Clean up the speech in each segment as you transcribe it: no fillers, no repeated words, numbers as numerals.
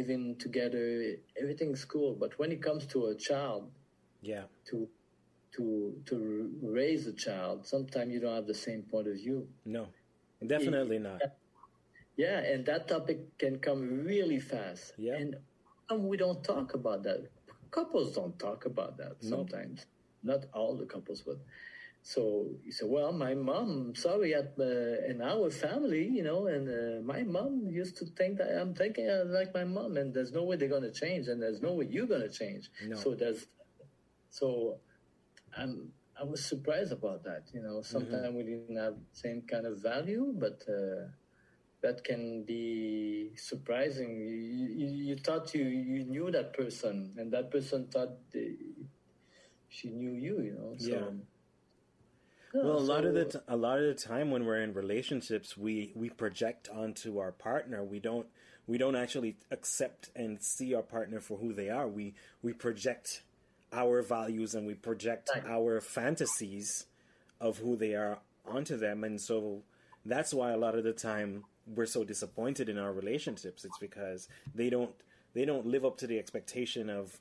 living together, everything's cool. But when it comes to a child, Yeah. to raise a child, sometimes you don't have the same point of view. No, definitely not. Yeah, and that topic can come really fast. Yeah. And we don't talk about that. Couples don't talk about that sometimes. Not all the couples, but so you say, well, my mom, sorry, in our family, you know, and my mom used to think that I'm thinking like my mom, and there's no way they're going to change, and there's no way you're going to change. No. So I was surprised about that. You know, sometimes we didn't have the same kind of value, but that can be surprising. You thought you knew that person, and that person thought she knew you. You know. So, yeah. Well, a lot of the time when we're in relationships, we project onto our partner. We don't actually accept and see our partner for who they are. We project our values and we project our fantasies of who they are onto them, and so that's why a lot of the time we're so disappointed in our relationships. It's because they don't live up to the expectation of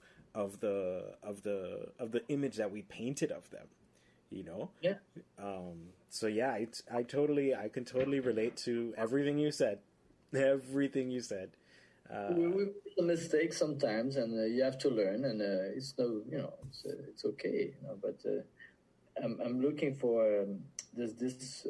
the image that we painted of them. You know? Yeah. So yeah, I can totally relate to everything you said. Everything you said. We make a mistake sometimes, and you have to learn, and it's no, you know, it's okay, you know. But I'm looking for this.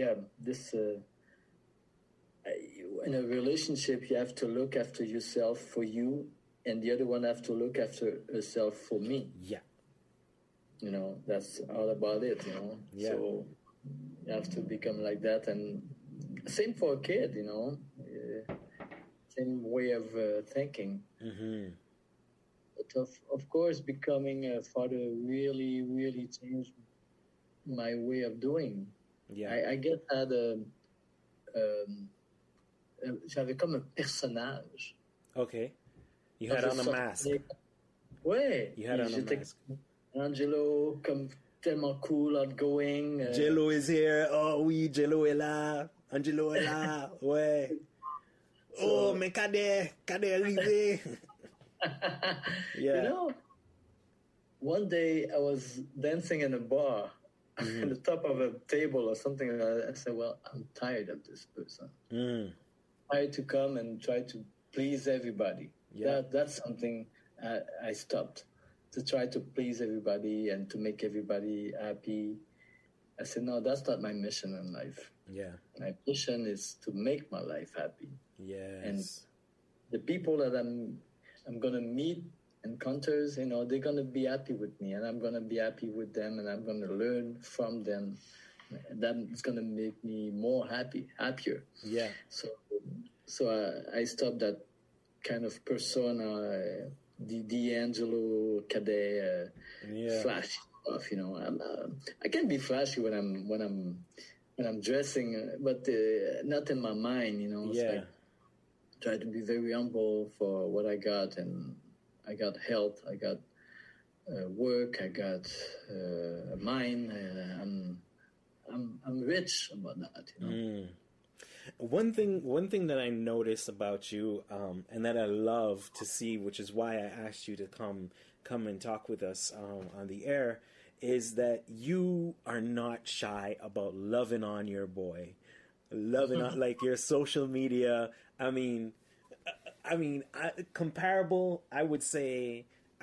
In a relationship, you have to look after yourself for you, and the other one have to look after herself for me. Yeah. You know, that's all about it, you know. Yeah. So you have to become like that. And same for a kid, you know. Same way of thinking. Mm-hmm. But of course, becoming a father really, really changed my way of doing. Yeah. I get that j'avais comme un personnage. Okay. You had on a mask. Ouais. You had on a mask. Angelo, comme tellement cool, outgoing. Jello is here. Oh oui, Jello est là. Angelo est là. Ouais. Oh, mais Cadet arrivé. Yeah. You know, one day I was dancing in a bar at the top of a table or something. And I said, well, I'm tired of this person. Tired to come and try to please everybody. Yeah. That's something I stopped. To try to please everybody and to make everybody happy. I said, no, that's not my mission in life. Yeah. My mission is to make my life happy. Yes. And the people that I'm going to meet, encounters, you know, they're going to be happy with me, and I'm going to be happy with them, and I'm going to learn from them. That's going to make me more happier. Yeah. So I stopped that kind of persona, the D'Angelo Cadet flashy stuff. You know, I can be flashy when I'm dressing, but not in my mind. You know, yeah. It's like, try to be very humble for what I got, and I got health, I got work, I got a mind. I'm rich about that. You know. One thing that I notice about you, and that I love to see, which is why I asked you to come and talk with us on the air, is that you are not shy about loving on your boy, loving on like your social media. I mean, comparable. I would say.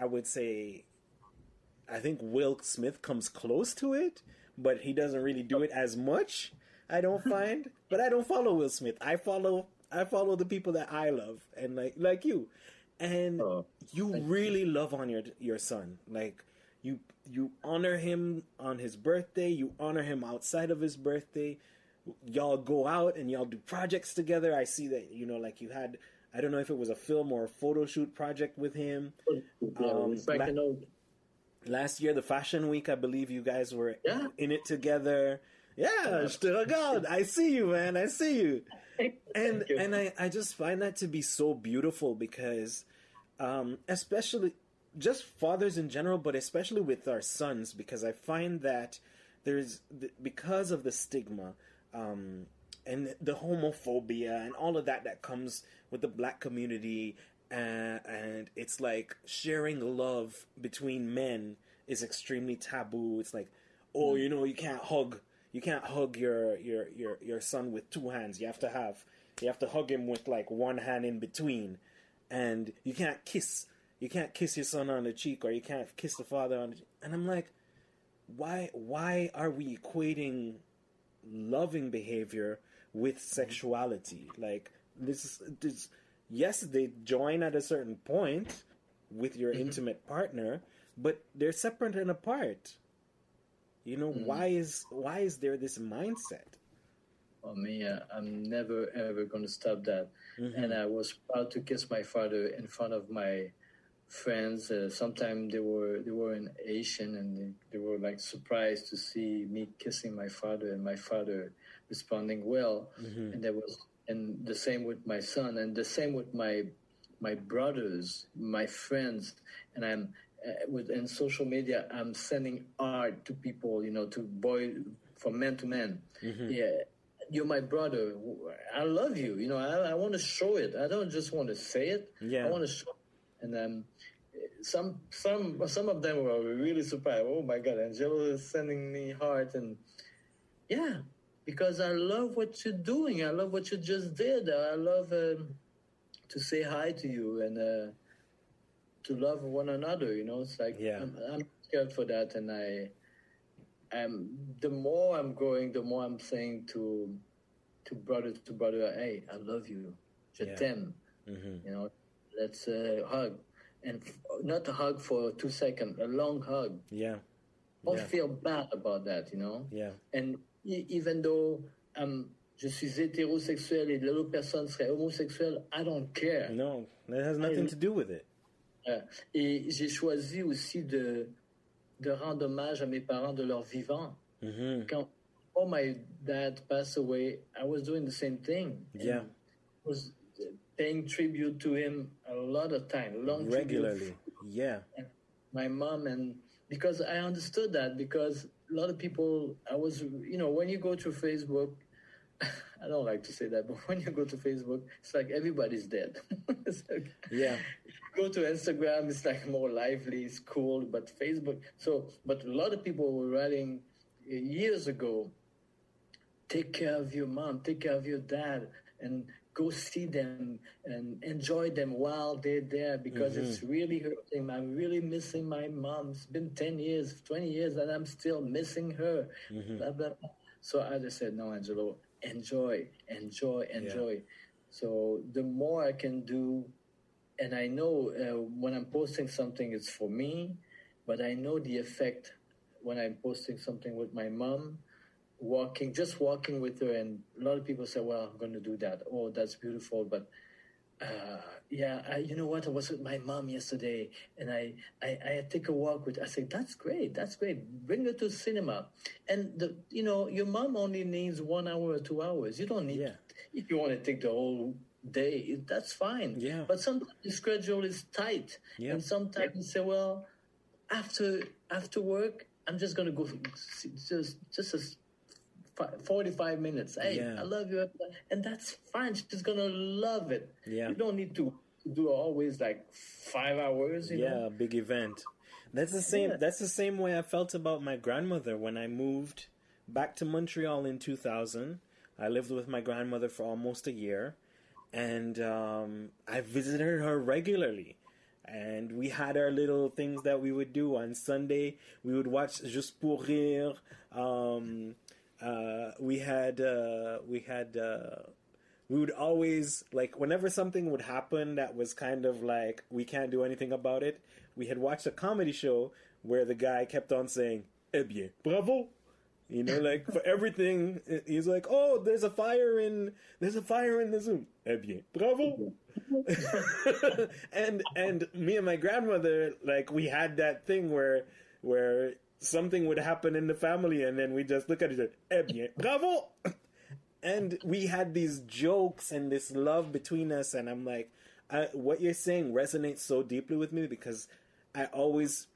I think Will Smith comes close to it, but he doesn't really do it as much. I don't find, but I don't follow Will Smith. I follow the people that I love, and like you, and you really love on your son. Like you honor him on his birthday. You honor him outside of his birthday. Y'all go out and y'all do projects together. I see that, you know, like you had, I don't know if it was a film or a photo shoot project with him. Last year, the Fashion Week, I believe you guys were in it together. Yeah, God, I see you, man. I see you. And I just find that to be so beautiful because, especially just fathers in general, but especially with our sons, because I find that because of the stigma, and the homophobia and all of that comes with the black community and it's like sharing love between men is extremely taboo. It's like, oh, you know, you can't hug your son with two hands. You have to hug him with like one hand in between, and you can't kiss your son on the cheek, or you can't kiss the father on the cheek. And I'm like, why are we equating loving behavior with sexuality? Like this yes, they join at a certain point with your intimate partner, but they're separate and apart. You know, why is there this mindset? For me, I'm never ever going to stop that. And I was proud to kiss my father in front of my friends. Sometimes they were in Asian, and they were like surprised to see me kissing my father, and my father responding well. And the same with my son, and the same with my brothers, my friends. And I'm in social media, I'm sending art to people, you know, from man to man. Yeah, you're my brother. I love you. You know, I want to show it. I don't just want to say it. Yeah. I want to show it. And some of them were really surprised. Oh my God, Angelo is sending me heart. And yeah, because I love what you're doing. I love what you just did. I love to say hi to you and to love one another. You know, it's like, yeah. I'm scared for that. And the more I'm growing, the more I'm saying to brother, hey, I love you. Je t'aime. You know, let's hug. And not a hug for 2 seconds, a long hug. Yeah. Don't feel bad about that, you know? Yeah. And even though je suis hétérosexuel et l'autre personne serait homosexuelle, I don't care. No, that has nothing to do with it. Et j'ai choisi aussi de rendre hommage à mes parents de leur vivant. Quand my dad passed away, I was doing the same thing. Yeah. I was paying tribute to him a lot of time, regularly. Yeah. And my mom, and because I understood that, because a lot of people, you know, when you go to Facebook, I don't like to say that, but when you go to Facebook, it's like everybody's dead. It's like, yeah. Go to Instagram, it's like more lively, it's cool, but Facebook. But a lot of people were writing years ago, take care of your mom, take care of your dad, and go see them and enjoy them while they're there, because it's really hurting. I'm really missing my mom. It's been 10 years, 20 years, and I'm still missing her. Blah, blah, blah. So I just said, no, Angelo, enjoy. Yeah. So the more I can do, and I know when I'm posting something, it's for me, but I know the effect when I'm posting something with my mom, just walking with her, and a lot of people say, well, I'm going to do that. Oh, that's beautiful. But you know what? I was with my mom yesterday, and I take a walk with her. I said, that's great. Bring her to cinema. And, you know, your mom only needs 1 hour or 2 hours. You don't need, if you want to take the whole day, that's fine. Yeah. But sometimes the schedule is tight. Yeah. And sometimes you say, well, after work, I'm just going to go just 45 minutes. Hey, I love you. And that's fine. She's going to love it. Yeah. You don't need to do always like 5 hours. You know? Big event. That's the same. Yeah. That's the same way I felt about my grandmother when I moved back to Montreal in 2000. I lived with my grandmother for almost a year. And I visited her regularly. And we had our little things that we would do. On Sunday, we would watch Juste pour rire. We would always, like, whenever something would happen that was kind of like, we can't do anything about it, we had watched a comedy show where the guy kept on saying, eh bien, bravo. You know, like, for everything, he's like, oh, there's a fire in the Zoom. Eh bien, bravo. and me and my grandmother, like, we had that thing where something would happen in the family, and then we just look at each other, eh bien, bravo. And we had these jokes and this love between us, and I'm like, what you're saying resonates so deeply with me, because I always,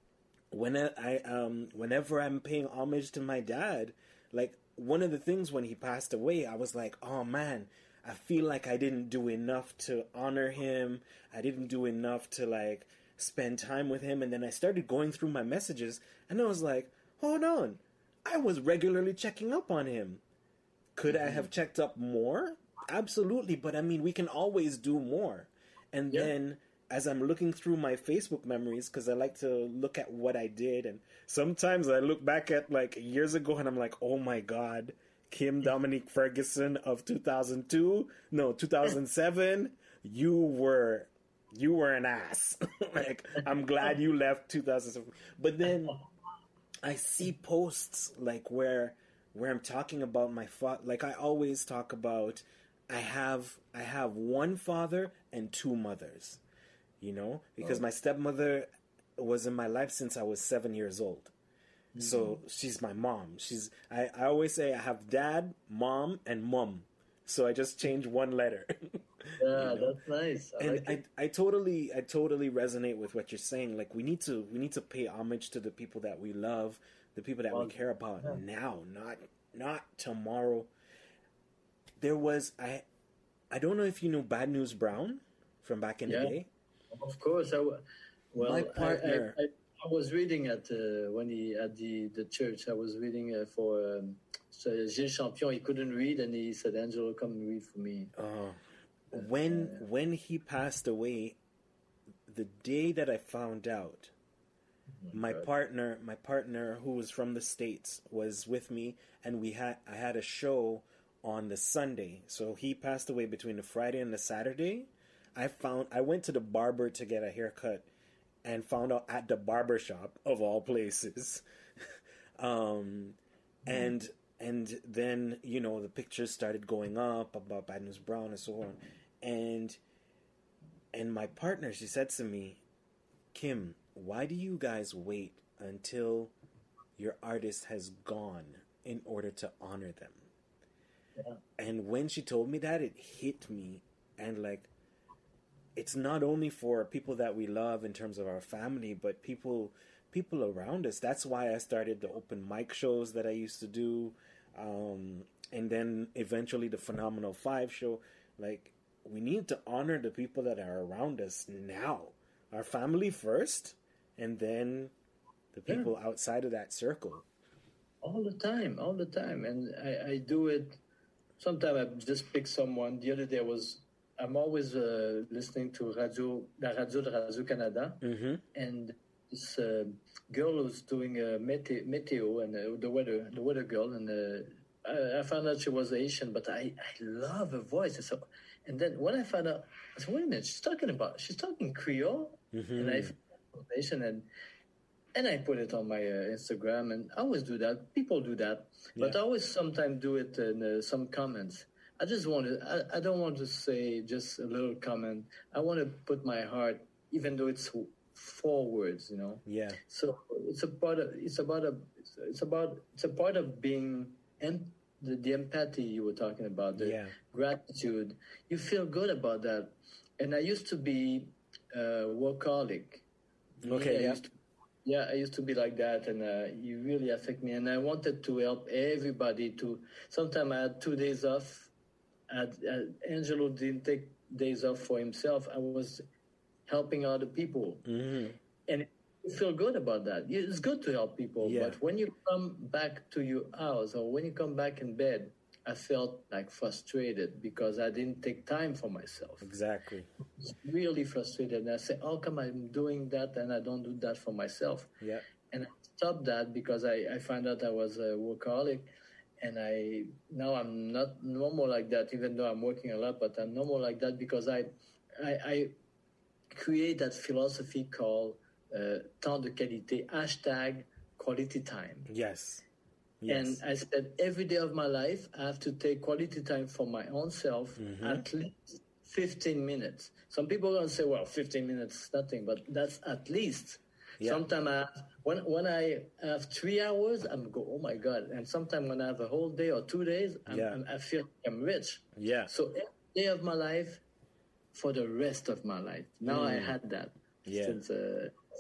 whenever I'm paying homage to my dad, like, one of the things when he passed away, I was like, oh man, I feel like I didn't do enough to honor him. I didn't do enough to like spend time with him. And then I started going through my messages and I was like, hold on. I was regularly checking up on him. Could I have checked up more? Absolutely. But I mean, we can always do more. And then as I'm looking through my Facebook memories, because I like to look at what I did, and sometimes I look back at like years ago and I'm like, oh my God, Kim Dominique Ferguson of 2007, you were an ass. Like, I'm glad you left 2007. But then I see posts like where I'm talking about my father. Like I always talk about, I have one father and two mothers, because my stepmother was in my life since I was 7 years old. So she's my mom. I always say I have dad, mom, and mum. So I just change one letter. Yeah, that's nice. I totally resonate with what you're saying. Like we need to pay homage to the people that we love, the people that we care about now, not tomorrow. There was I don't know if you know Bad News Brown from back in the day. Of course, my partner. I was reading when he at the church. I was reading for Gilles Champion. He couldn't read, and he said, "Angelo, come and read for me." When he passed away, the day that I found out, my partner who was from the States was with me, and I had a show on the Sunday. So he passed away between the Friday and the Saturday. I went to the barber to get a haircut and found out at the barber shop of all places. And then, the pictures started going up about Bad News Brown and so on. And my partner, she said to me, Kim, why do you guys wait until your artist has gone in order to honor them? Yeah. And when she told me that, it hit me. And like, it's not only for people that we love in terms of our family, but people around us. That's why I started the open mic shows that I used to do. And then eventually the Phenomenal 5 show. Like, we need to honor the people that are around us now. Our family first, and then the people outside of that circle. All the time. And I do it. Sometimes I just pick someone. The other day I'm always listening to La Radio de Radio-Canada. Mm-hmm. And this girl was doing meteo and the weather girl. And I found out she was Asian, but I love her voice. And then when I found out, I said, wait a minute, she's talking Creole? Mm-hmm. And I found Asian, and I put it on my Instagram, and I always do that. People do that. Yeah. But I always sometimes do it in some comments. I don't want to say just a little comment. I want to put my heart, even though it's 4 words, Yeah. So it's a part of being the empathy you were talking about, the gratitude. You feel good about that. And I used to be a workaholic. Okay, I used to be like that, and you really affect me. And I wanted to help everybody. Sometimes I had 2 days off. Angelo didn't take days off for himself. I was helping other people. Mm-hmm. And you feel good about that. It's good to help people. Yeah. But when you come back to your house or when you come back in bed, I felt like frustrated because I didn't take time for myself. Exactly. It's really frustrated. And I say, how come I'm doing that and I don't do that for myself? Yeah. And I stopped that because I found out I was a workaholic. And now I'm not normal like that, even though I'm working a lot, but I'm normal like that because I create that philosophy called temps de qualité, #quality time. Yes. And I said, every day of my life, I have to take quality time for my own self, at least 15 minutes. Some people are going to say, well, 15 minutes is nothing, but that's at least. Yeah. Sometimes when I have 3 hours, I'm go, oh my God. And sometimes when I have a whole day or 2 days, I feel I'm rich. Yeah. So every day of my life for the rest of my life. Now I had that since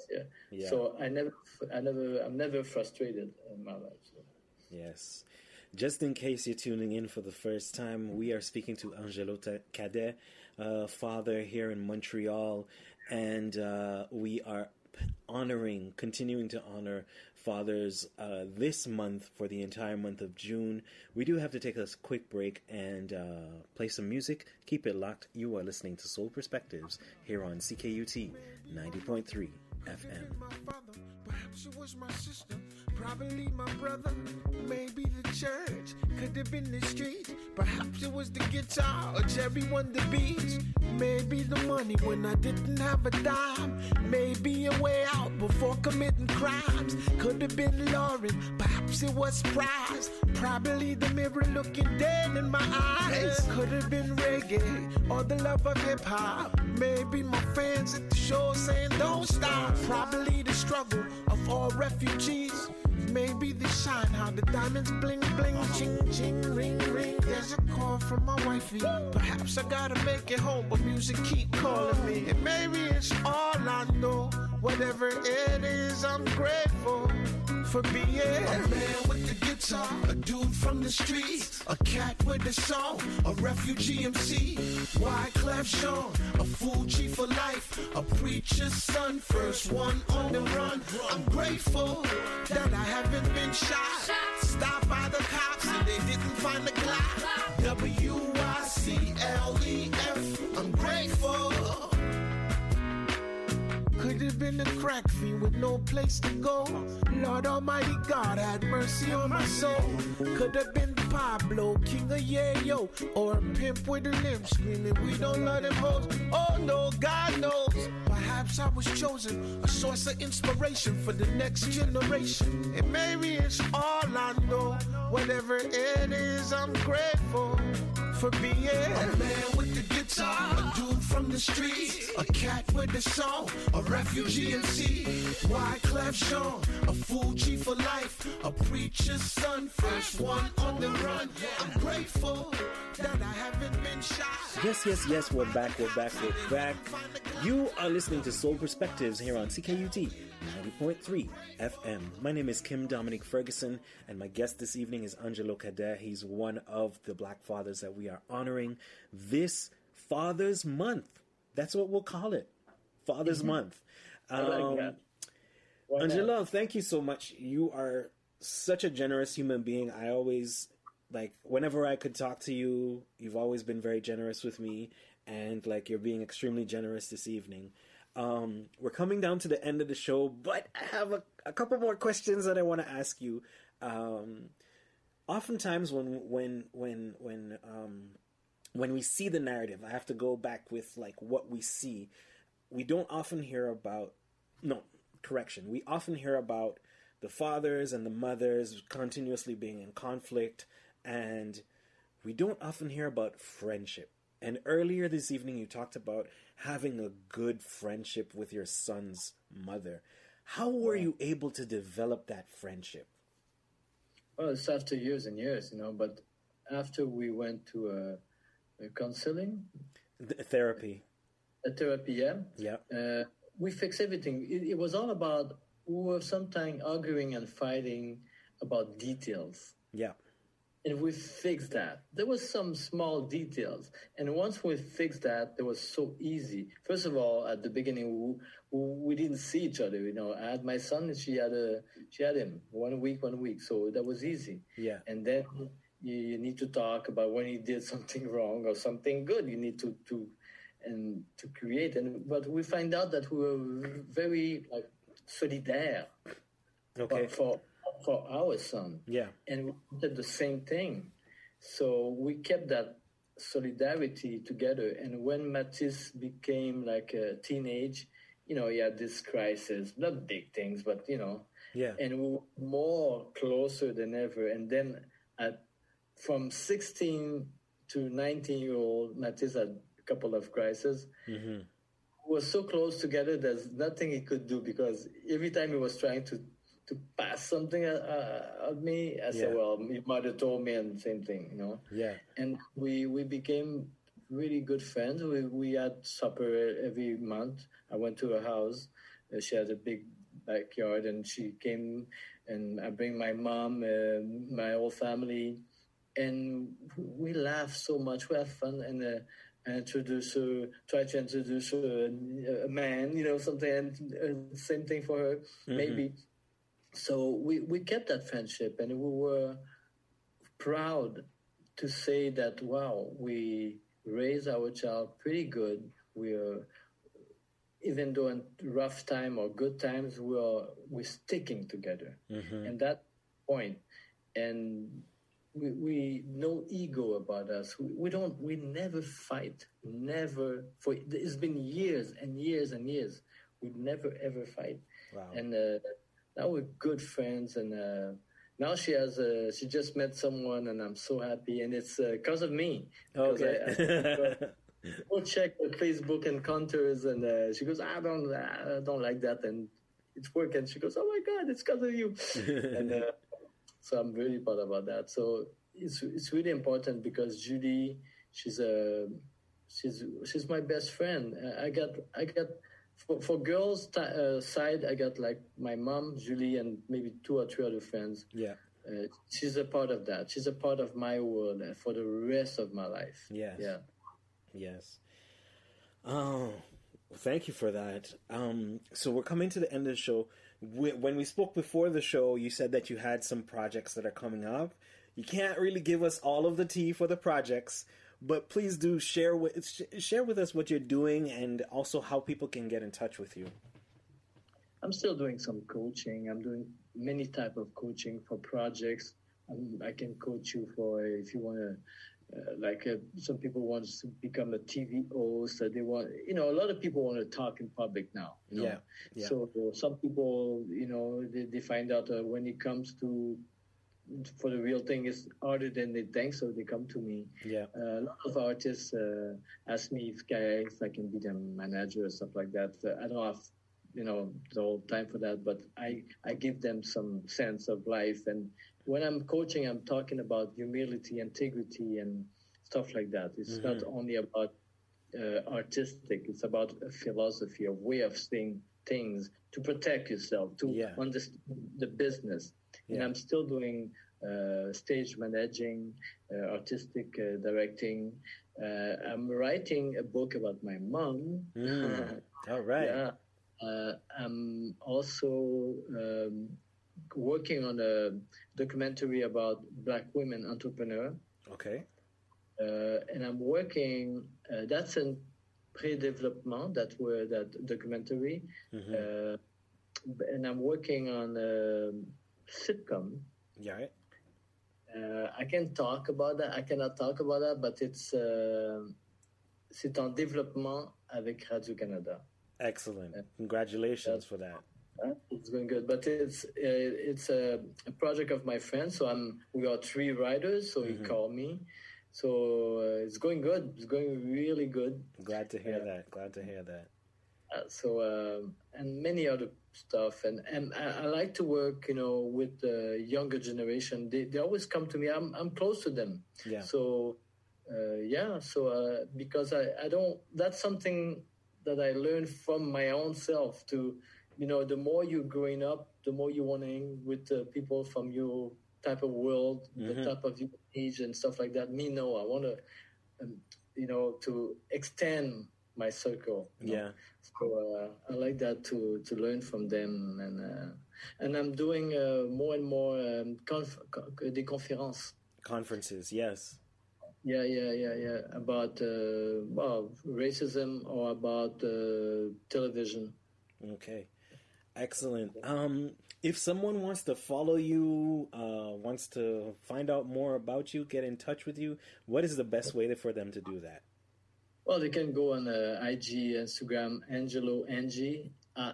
So I'm never frustrated in my life. So. Yes. Just in case you're tuning in for the first time, we are speaking to Angelo Cadet, father here in Montreal, and we are continuing to honor fathers this month for the entire month of June. We do have to take a quick break and play some music. Keep it locked. You are listening to Soul Perspectives here on CKUT 90.3 FM. Perhaps it was my sister, probably my brother, maybe the church, could have been the street. Perhaps it was the guitar or Jerry Wonder beats. Maybe the money when I didn't have a dime. Maybe a way out before committing crimes. Could have been Lauren, perhaps it was Prize. Probably the mirror looking dead in my eyes. Could have been reggae or the love of hip hop. Maybe my fans at the show saying don't stop. Probably the struggle of all refugees. Maybe the shine, how the diamonds bling bling, ching ching, ring ring. There's a call from my wifey. Perhaps I gotta make it home, but music keep calling me. And maybe it's all I know. Whatever it is, I'm grateful for being a man with the guitar, a dude from the streets, a cat with a song, a refugee MC, Wyclef Jean, a Fuji for life, a preacher's son, first one on the run. I'm grateful that I haven't been shot, stopped by the cops and they didn't find the Glock. WICLEF, I'm grateful. Could have been a crack fiend with no place to go. Lord Almighty God had mercy on my soul. Could have been Pablo, king of Yayo, or a pimp with a limp screaming, we don't let him hoes. Oh no, God knows. Perhaps I was chosen, a source of inspiration for the next generation. And maybe it's all I know. Whatever it is, I'm grateful for being a man with the guitar, a dude from the streets, a cat with a song, a refugee MC, Wyclef Jean, a Fuji for life, a preacher's son, first one on the run. I'm grateful that I haven't been shot. Yes, we're back. You are listening to Soul Perspectives here on CKUT 90.3 FM. My name is Kim Dominic Ferguson, and my guest this evening is Angelo Cadet. He's one of the Black fathers that we are honoring this Father's Month. That's what we'll call it, Father's Month. I like that. Angelo, thank you so much. You are such a generous human being. I always, whenever I could talk to you, you've always been very generous with me, and you're being extremely generous this evening. We're coming down to the end of the show, but I have a couple more questions that I want to ask you. Oftentimes when we see the narrative, I have to go back with what we see. We don't often hear about, we often hear about the fathers and the mothers continuously being in conflict, and we don't often hear about friendship. And earlier this evening, you talked about having a good friendship with your son's mother. How were you able to develop that friendship? Well, it's after years and years, but after we went to a counseling. Therapy. A therapy, yeah. Yeah. We fixed everything. It was all about, we were sometimes arguing and fighting about details. Yeah. And we fixed that. There was some small details. And once we fixed that, it was so easy. First of all, at the beginning, we didn't see each other. I had my son and she had him 1 week. So that was easy. Yeah. And then you need to talk about when he did something wrong or something good. You need to create. But we find out that we were very solidaire. Okay. For our son. Yeah. And we did the same thing. So we kept that solidarity together. And when Matisse became a teenage, he had this crisis, not big things, but, Yeah. And we were more closer than ever. And then from 16 to 19-year-old, Matisse had a couple of crises. Mm-hmm. We were so close together, there's nothing he could do, because every time he was trying to pass something at me, I said, well, your mother told me, and the same thing, Yeah. And we became really good friends. We had supper every month. I went to her house. She has a big backyard, and she came, and I bring my mom, my whole family, and we laugh so much. We have fun, and try to introduce her a man, something, and same thing for her, maybe. So we kept that friendship, and we were proud to say that, wow, we raised our child pretty good. We're, even though in rough time or good times, we're sticking together. And that point, and we no ego about us. We never fight. Never. It's been years and years and years. We never ever fight. Wow. And now we're good friends. And now she just met someone, and I'm so happy. And it's because of me. Okay. We'll check the Facebook encounters, and she goes, I don't like that, and it's working. She goes, oh my God, it's because of you. And so I'm really proud about that. So it's really important, because Julie, she's my best friend. I got for girls side, I got like my mom, Julie, and maybe 2 or 3 other friends. Yeah. She's a part of that. She's a part of my world for the rest of my life. Yes. Yeah. Yes. Oh, thank you for that. So we're coming to the end of the show. When we spoke before the show, you said that you had some projects that are coming up. You can't really give us all of the tea for the projects, but please do share with us what you're doing, and also how people can get in touch with you. I'm still doing some coaching. I'm doing many type of coaching for projects. I can coach you for, if you want to, some people want to become a TV host. They want, a lot of people want to talk in public now. Yeah. So some people, they find out when it comes to, for the real thing, is harder than they think, so they come to me. Yeah. A lot of artists ask me if I can be their manager or stuff like that. I don't have, the whole time for that, but I give them some sense of life. And when I'm coaching, I'm talking about humility, integrity, and stuff like that. It's not only about artistic. It's about a philosophy, a way of seeing things, to protect yourself, to understand the business. Yeah. And I'm still doing stage managing, artistic directing. I'm writing a book about my mom. All right. Yeah. I'm also working on a documentary about Black women entrepreneurs. Okay. And I'm working, that's in pre-development, that documentary. And I'm working on a sitcom. Yeah. I can talk about that. I cannot talk about that, but c'est en développement avec Radio-Canada. Excellent. Congratulations for that. It's going good, but it's a project of my friend. So we are 3 writers, so he called me. So it's going good. It's going really good. Glad to hear that. And many other stuff. And I like to work, with the younger generation. They always come to me. I'm close to them. Yeah. So because I don't. That's something that I learned from my own self. To, the more you're growing up, the more you want to hang with people from your type of world, the type of age and stuff like that. I want to, to extend my circle. Yeah. So I like that to learn from them, and I'm doing more and more des conférences. Conferences, yes. Yeah. About racism or about television. Okay. Excellent. If someone wants to follow you, wants to find out more about you, get in touch with you, what is the best way for them to do that? Well, they can go on IG, Instagram, Angelo Angy,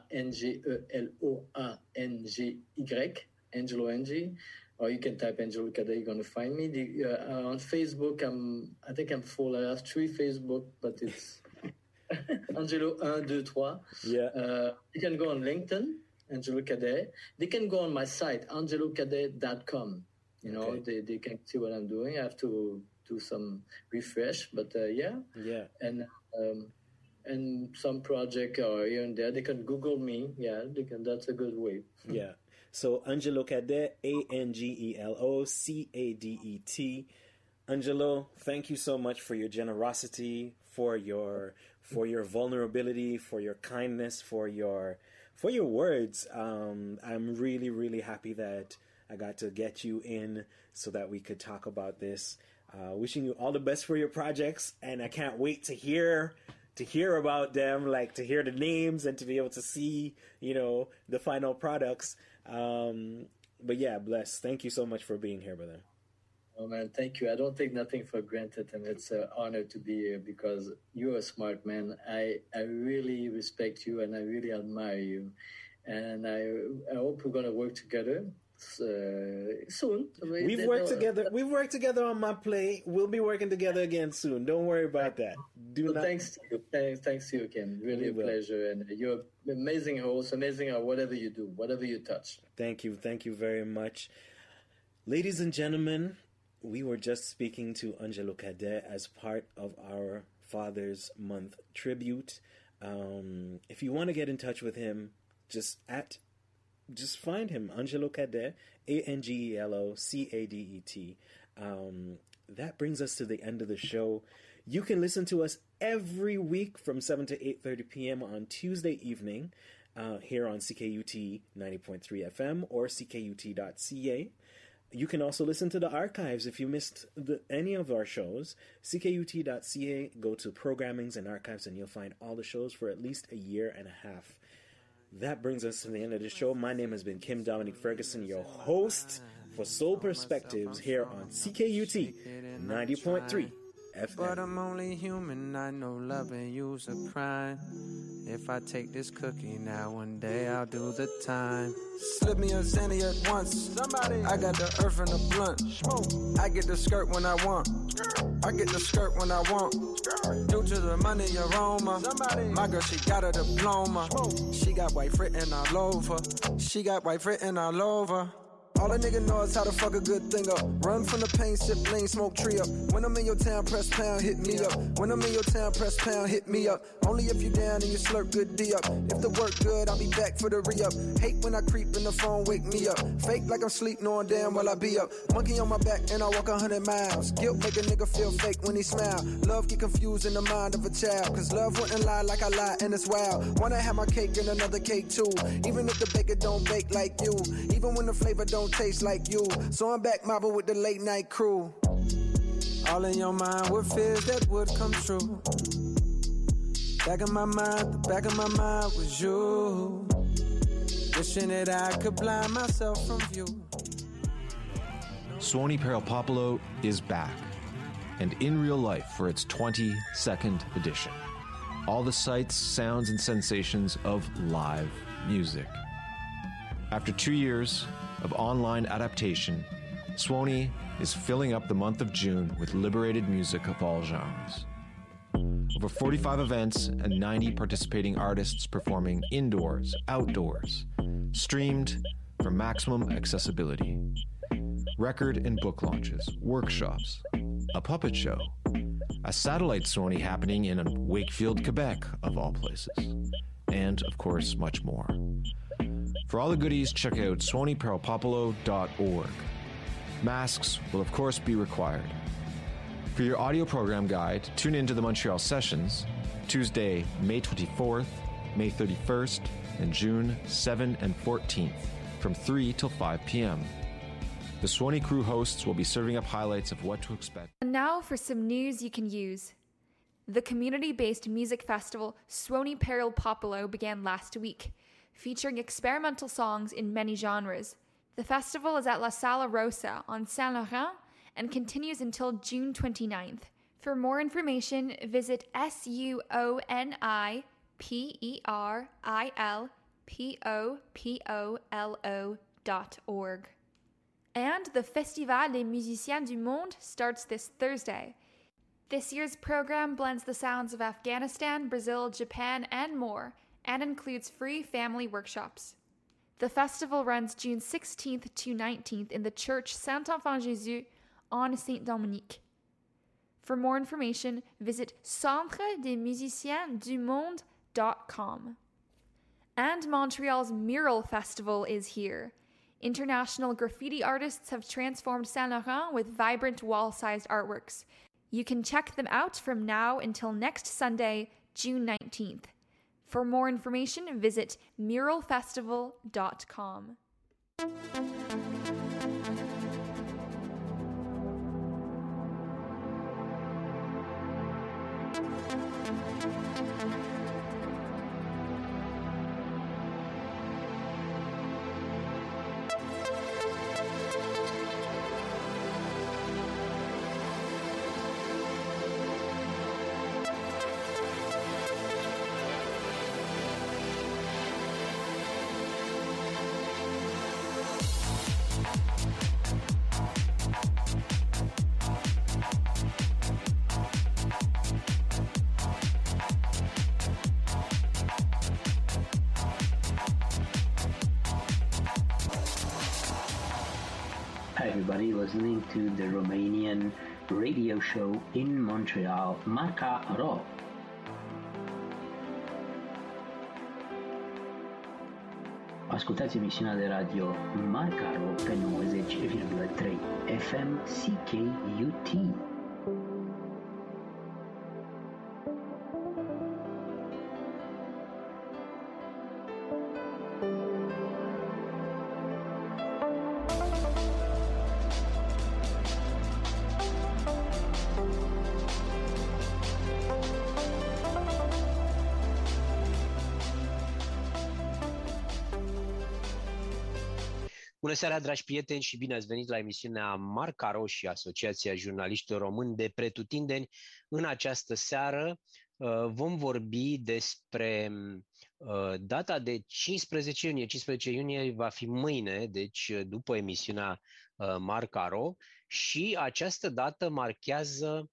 ANGELOANGY, Angelo Angy, or you can type Angelo Cadet, you're going to find me. On Facebook, I think I'm full. I have 3 Facebook, but it's Angelo 1, 2, 3. Yeah. You can go on LinkedIn, Angelo Cadet. They can go on my site, angelocadet.com. They can see what I'm doing. I have to do some refresh, but yeah. Yeah. And and some project or here and there, they can Google me. Yeah, they can. That's a good way. Yeah. So Angelo Cadet, ANGELO CADET. Angelo, thank you so much for your generosity, for your vulnerability, for your kindness, for your words. I'm really, really happy that I got to get you in so that we could talk about this. Wishing you all the best for your projects, and I can't wait to hear about them, like to hear the names and to be able to see, the final products. But yeah, bless. Thank you so much for being here, brother. Oh man, thank you. I don't take nothing for granted, and it's an honor to be here because you're a smart man. I really respect you, and I really admire you, and I hope we're gonna work together soon. We've worked together on my play. We'll be working together again soon. Don't worry about that. Thanks to you. Thanks to you, Ken. Really a pleasure, and you're an amazing host, amazing at whatever you do, whatever you touch. Thank you very much, ladies and gentlemen. We were just speaking to Angelo Cadet as part of our Father's Month tribute. If you want to get in touch with him, just find him, Angelo Cadet, ANGELO CADET. That brings us to the end of the show. You can listen to us every week from 7 to 8:30 p.m. on Tuesday evening here on CKUT 90.3 FM or CKUT.ca. You can also listen to the archives if you missed any of our shows. CKUT.ca, go to Programmings and Archives, and you'll find all the shows for at least a year and a half. That brings us to the end of the show. My name has been Kim Dominic Ferguson, your host for Soul Perspectives here on CKUT 90.3 FM. But I'm only human, I know loving you's a crime. If I take this cookie now, one day I'll do the time. Slip me a Xanny at once. I got the earth and the blunt. I get the skirt when I want. I get the skirt when I want. Due to the money aroma. My girl, she got a diploma. She got white written all over. She got white written all over. All a nigga know is how to fuck a good thing up. Run from the pain, sip lean, smoke tree up. When I'm in your town, press pound, hit me up. When I'm in your town, press pound, hit me up. Only if you down and you slurp good D up. If the work good, I'll be back for the re-up. Hate when I creep in the phone, wake me up. Fake like I'm sleep, knowing damn while I be up. Monkey on my back and I walk 100 miles. Guilt make a nigga feel fake when he smile. Love get confused in the mind of a child. Cause love wouldn't lie like I lie and it's wild. Wanna have my cake and another cake too. Even if the baker don't bake like you. Even when the flavor don't taste like you. So I'm back mobbing with the late night crew. All in your mind with fears that would come true. Back of my mind, the back of my mind was you. Wishing that I could blind myself from view. Suoni Peril-Popolo is back, and in real life for its 22nd edition. All the sights, sounds, and sensations of live music. After 2 years of online adaptation, Suoni is filling up the month of June with liberated music of all genres. Over 45 events and 90 participating artists performing indoors, outdoors, streamed for maximum accessibility. Record and book launches, workshops, a puppet show, a satellite Suoni happening in Wakefield, Quebec, of all places, and, of course, much more. For all the goodies, check out suoniperil-popolo.org. Masks will, of course, be required. For your audio program guide, tune in to the Montreal Sessions, Tuesday, May 24th, May 31st, and June 7 and 14th, from 3 till 5 p.m. The Suoni crew hosts will be serving up highlights of what to expect. And now for some news you can use. The community-based music festival Suoni Peril-Popolo began last week, featuring experimental songs in many genres. The festival is at La Sala Rosa on Saint Laurent and continues until June 29th. For more information, visit suoniperil-popolo.org. And the Festival des Musiciens du Monde starts this Thursday. This year's program blends the sounds of Afghanistan, Brazil, Japan, and more, and includes free family workshops. The festival runs June 16th to 19th in the church Saint-Enfant Jésus on Saint-Dominique. For more information, visit centredesmusiciensdumonde.com. And Montreal's Mural Festival is here. International graffiti artists have transformed Saint Laurent with vibrant wall-sized artworks. You can check them out from now until next Sunday, June 19th. For more information, visit muralfestival.com. Hi everybody, listening to the Romanian radio show in Montreal, Marca Ro. Ascultați emisiunea de radio Marca Ro pe 90,3 FM CKUT. Bună seara, dragi prieteni, și bine ați venit la emisiunea Marca Roșie, Asociația Jurnaliștilor Români de Pretutindeni. În această seară vom vorbi despre data de 15 iunie. 15 iunie va fi mâine, deci după emisiunea Marca Ro, și această dată marchează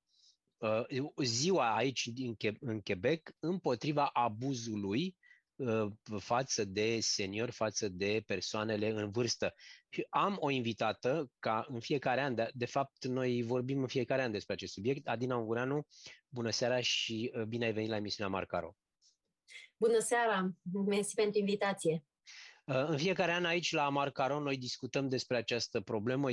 ziua aici în Quebec împotriva abuzului față de seniori, față de persoanele în vârstă. Am o invitată ca în fiecare an, de fapt noi vorbim în fiecare an despre acest subiect. Adina Ungureanu, bună seara și bine ai venit la emisiunea Marca Ro. Bună seara, mersi pentru invitație. În fiecare an aici la Marca Ro noi discutăm despre această problemă.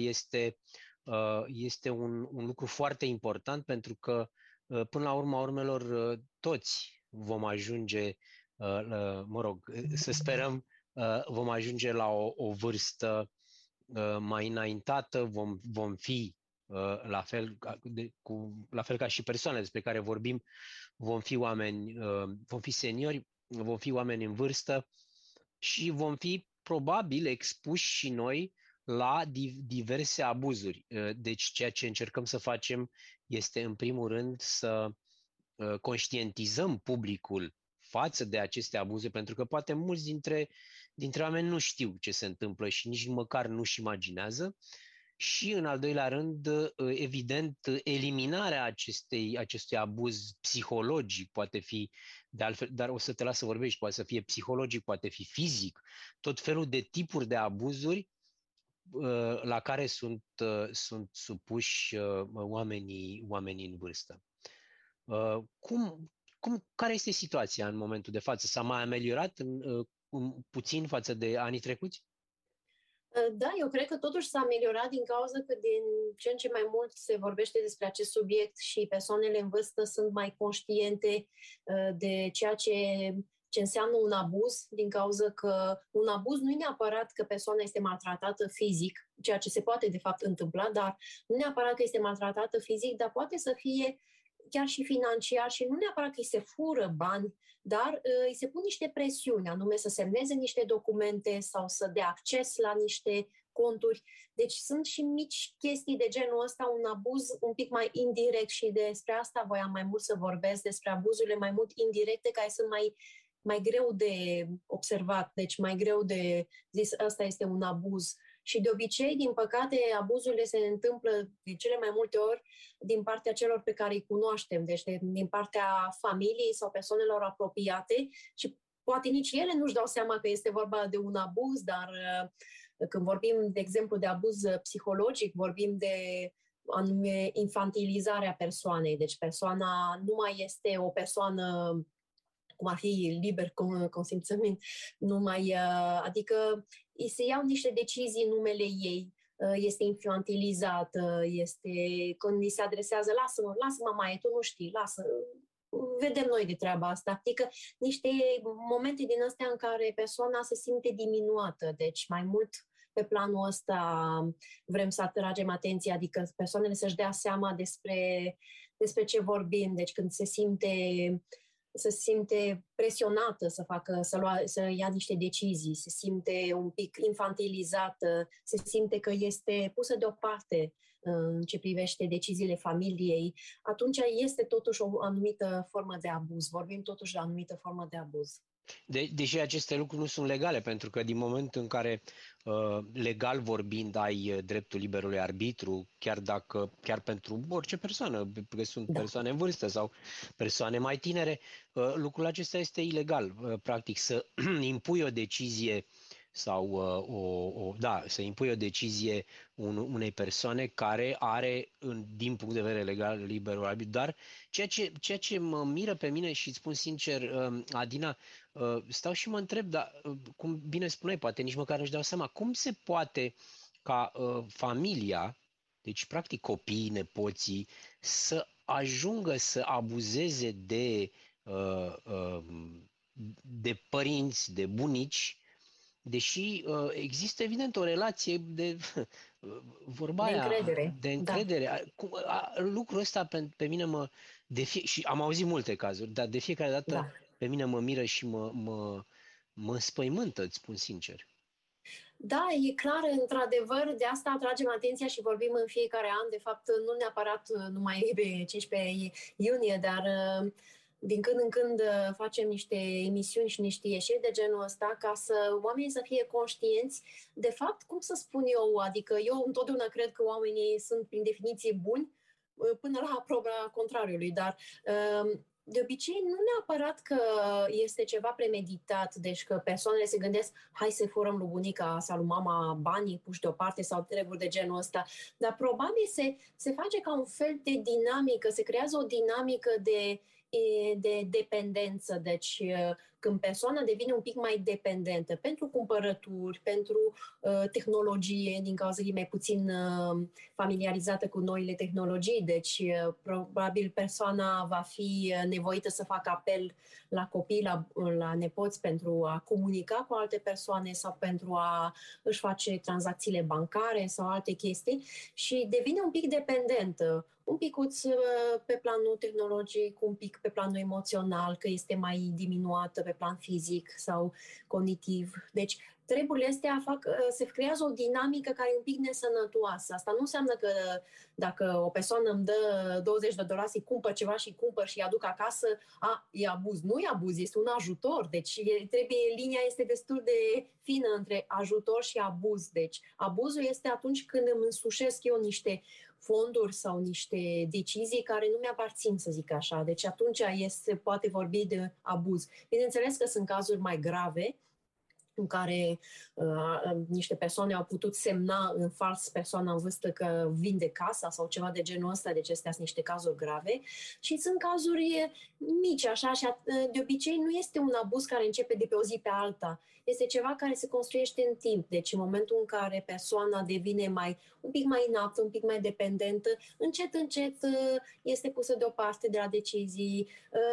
Este un lucru foarte important pentru că până la urma urmelor toți vom ajunge, să sperăm, vom ajunge la o vârstă mai înaintată, vom fi la fel ca și persoanele despre care vorbim, vom fi oameni, vom fi seniori, vom fi oameni în vârstă și vom fi probabil expuși și noi la diverse abuzuri. Deci ceea ce încercăm să facem este în primul rând să conștientizăm publicul față de aceste abuzuri, pentru că poate mulți dintre oameni nu știu ce se întâmplă și nici măcar nu-și imaginează. Și în al doilea rând, evident, eliminarea acestui abuz psihologic poate fi, de altfel, dar o să te las să vorbești, poate să fie psihologic, poate fi fizic, tot felul de tipuri de abuzuri la care sunt supuși oamenii în vârstă. Care este situația în momentul de față? S-a mai ameliorat puțin față de anii trecuți? Da, eu cred că totuși s-a ameliorat din cauza că din ce în ce mai mult se vorbește despre acest subiect și persoanele în vârstă sunt mai conștiente de ceea ce înseamnă un abuz, din cauza că un abuz nu e neapărat că persoana este maltratată fizic, ceea ce se poate de fapt întâmpla, dar nu neapărat că este maltratată fizic, dar poate să fie chiar și financiar și nu neapărat că îi se fură bani, dar îi se pun niște presiuni, anume să semneze niște documente sau să dea acces la niște conturi. Deci sunt și mici chestii de genul ăsta, un abuz un pic mai indirect și despre asta voiam mai mult să vorbesc, despre abuzurile mai mult indirecte care sunt mai greu de observat, deci mai greu de zis ăsta este un abuz. Și de obicei, din păcate, abuzurile se întâmplă de cele mai multe ori din partea celor pe care îi cunoaștem, deci din partea familiei sau persoanelor apropiate și poate nici ele nu-și dau seama că este vorba de un abuz, dar când vorbim, de exemplu, de abuz psihologic, vorbim de anume infantilizarea persoanei. Deci persoana nu mai este o persoană cum ar fi liber consimțământ, adică îi se iau niște decizii în numele ei, este infantilizată, când îi se adresează, lasă-mă mamaie, tu nu știi, lasă, vedem noi de treaba asta. Adică niște momente din astea în care persoana se simte diminuată, deci mai mult pe planul ăsta vrem să atragem atenția, adică persoanele să-și dea seama despre ce vorbim, deci când se simte presionată să ia niște decizii, se simte un pic infantilizată, se simte că este pusă deoparte în ce privește deciziile familiei, atunci este totuși o anumită formă de abuz. Vorbim totuși de o anumită formă de abuz. Deși aceste lucruri nu sunt legale, pentru că din momentul în care legal vorbind ai dreptul liberului arbitru, chiar pentru orice persoană, că sunt persoane în vârstă sau persoane mai tinere, lucrul acesta este ilegal. Practic să impui o decizie sau să impui o decizie unei persoane care are, din punct de vedere legal, liberul arbitru. Dar ceea ce mă miră pe mine și îți spun sincer, Adina, stau și mă întreb, dar cum bine spuneai, poate nici măcar nu-și dau seama, cum se poate ca familia, deci practic copiii, nepoții, să ajungă să abuzeze de părinți, de bunici, deși există evident o relație de vorba aia, de încredere. Da. Lucrul ăsta pe mine și am auzit multe cazuri, dar de fiecare dată pe mine mă miră și mă înspăimântă, îți spun sincer. Da, e clar, într-adevăr, de asta atragem atenția și vorbim în fiecare an, de fapt nu neapărat numai pe 15 iunie, dar din când în când facem niște emisiuni și niște ieșiri de genul ăsta ca să oamenii să fie conștienți de fapt, cum să spun eu, adică eu întotdeauna cred că oamenii sunt prin definiție buni până la proba contrariului, dar de obicei nu neapărat că este ceva premeditat, deci că persoanele se gândesc hai să furăm lui bunica sau lui mama banii puși deoparte sau treburi de genul ăsta, dar probabil se face ca un fel de dinamică, se creează o dinamică de dependență, deci când persoana devine un pic mai dependentă pentru cumpărături, pentru tehnologie, din cauza că e mai puțin familiarizată cu noile tehnologii, deci probabil persoana va fi nevoită să facă apel la copii, la nepoți pentru a comunica cu alte persoane sau pentru a își face tranzacțiile bancare sau alte chestii și devine un pic dependentă. Un picuț pe planul tehnologic, un pic pe planul emoțional, că este mai diminuată pe plan fizic sau cognitiv. Deci treburile astea se creează o dinamică care e un pic nesănătoasă. Asta nu înseamnă că dacă o persoană îmi dă $20 să-i cumpăr ceva și cumpăr și-i aduc acasă, e abuz. Nu e abuz, este un ajutor. Deci linia este destul de fină între ajutor și abuz. Deci abuzul este atunci când îmi însușesc eu niște fonduri sau niște decizii care nu mi-aparțin, să zic așa. Deci atunci se poate vorbi de abuz. Bineînțeles că sunt cazuri mai grave în care niște persoane au putut semna în fals persoana în vârstă că vinde casa sau ceva de genul ăsta, deci astea sunt niște cazuri grave. Și sunt cazuri mici, așa, și de obicei nu este un abuz care începe de pe o zi pe alta. Este ceva care se construiește în timp. Deci în momentul în care persoana devine un pic mai inaptă, un pic mai dependentă, încet, încet este pusă deoparte de la decizii,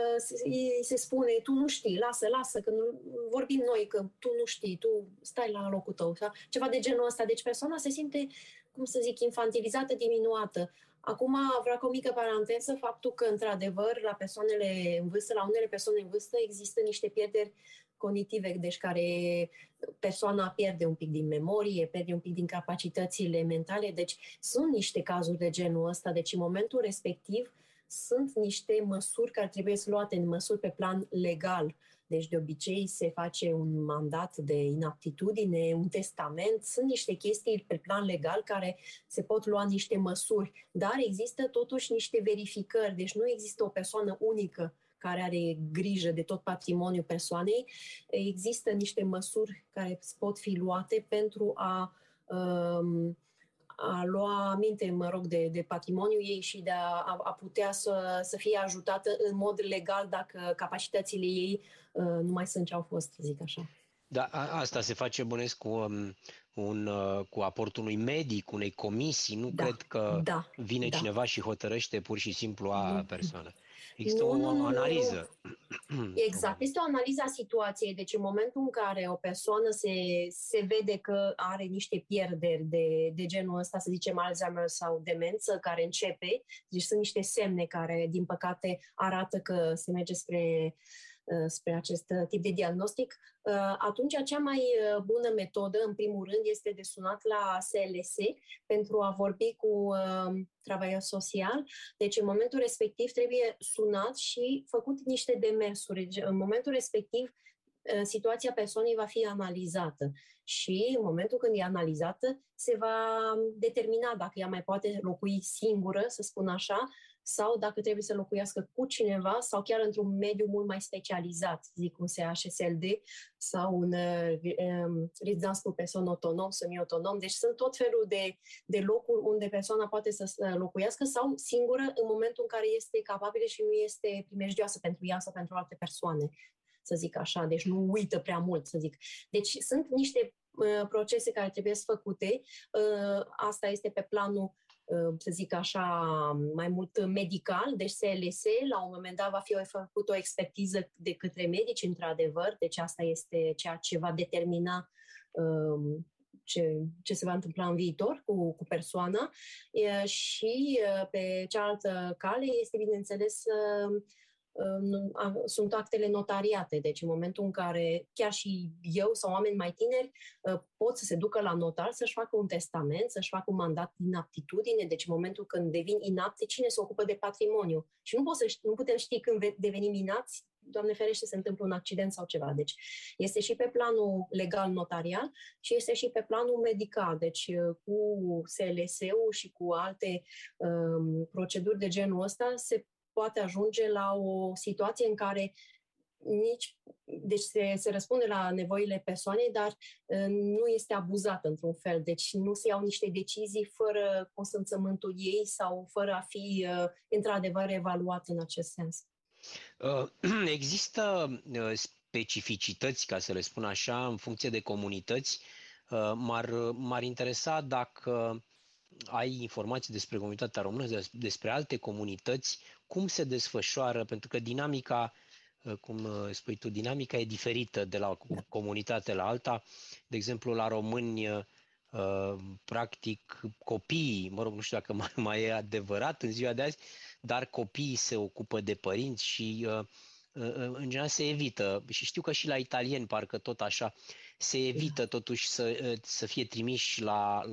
se spune, tu nu știi, lasă, că nu, vorbim noi, că tu nu știi, tu stai la locul tău, sau ceva de genul ăsta. Deci persoana se simte, cum să zic, infantilizată, diminuată. Acum vreau o mică paranteză, faptul că, într-adevăr, la unele persoane în vârstă există niște pierderi cognitive, deci care persoana pierde un pic din memorie, pierde un pic din capacitățile mentale, deci sunt niște cazuri de genul ăsta, deci în momentul respectiv sunt niște măsuri care trebuie să luate în măsuri pe plan legal. Deci de obicei se face un mandat de inaptitudine, un testament, sunt niște chestii pe plan legal care se pot lua niște măsuri, dar există totuși niște verificări, deci nu există o persoană unică care are grijă de tot patrimoniul persoanei, există niște măsuri care pot fi luate pentru a a lua aminte, mă rog, de patrimoniul ei și de a putea să fie ajutată în mod legal dacă capacitățile ei nu mai sunt ce au fost, să zic așa. Da, asta se face, bănuiesc, cu aportul unui medic, unei comisii. Nu cred că vine cineva și hotărăște pur și simplu a persoană. Există o analiză. Exact. Este o analiză a situației. Deci în momentul în care o persoană se vede că are niște pierderi de genul ăsta, să zicem Alzheimer sau demență, care începe, deci sunt niște semne care, din păcate, arată că se merge spre acest tip de diagnostic, atunci cea mai bună metodă, în primul rând, este de sunat la SLS pentru a vorbi cu travaior social. Deci, în momentul respectiv, trebuie sunat și făcut niște demersuri. Deci, în momentul respectiv, situația persoanei va fi analizată și în momentul când e analizată se va determina dacă ea mai poate locui singură, să spun așa, sau dacă trebuie să locuiască cu cineva sau chiar într-un mediu mult mai specializat, zic un CHSLD sau un rezidans cu persoană autonom, semi-autonom. Deci sunt tot felul de locuri unde persoana poate să locuiască sau singură în momentul în care este capabilă și nu este primejdioasă pentru ea sau pentru alte persoane, să zic așa. Deci nu uită prea mult, să zic. Deci sunt niște procese care trebuie să făcute. Asta este pe planul, să zic așa, mai mult medical, deci SLS, la un moment dat va fi făcută o expertiză de către medici, într-adevăr, deci asta este ceea ce va determina ce se va întâmpla în viitor cu persoana. Și pe cealaltă cale este, bineînțeles, sunt actele notariate. Deci în momentul în care chiar și eu sau oameni mai tineri pot să se ducă la notar să-și facă un testament, să-și facă un mandat din aptitudine. Deci în momentul când devin inapte, cine se ocupă de patrimoniu? Și nu putem ști când devenim inapți, Doamne ferește, se întâmplă un accident sau ceva. Deci este și pe planul legal notarial și este și pe planul medical. Deci cu SLS-ul și cu alte proceduri de genul ăsta se poate ajunge la o situație în care deci se răspunde la nevoile persoanei, dar nu este abuzată într-un fel. Deci nu se iau niște decizii fără consimțământul ei sau fără a fi într-adevăr evaluat în acest sens. Există specificități, ca să le spun așa, în funcție de comunități. M-ar interesa dacă ai informații despre comunitatea română, despre alte comunități, cum se desfășoară, pentru că dinamica, cum spui tu, dinamica e diferită de la comunitate la alta. De exemplu, la români, practic, copiii, mă rog, nu știu dacă mai e adevărat în ziua de azi, dar copiii se ocupă de părinți și în general se evită, și știu că și la italieni parcă tot așa, se evită totuși să fie trimiși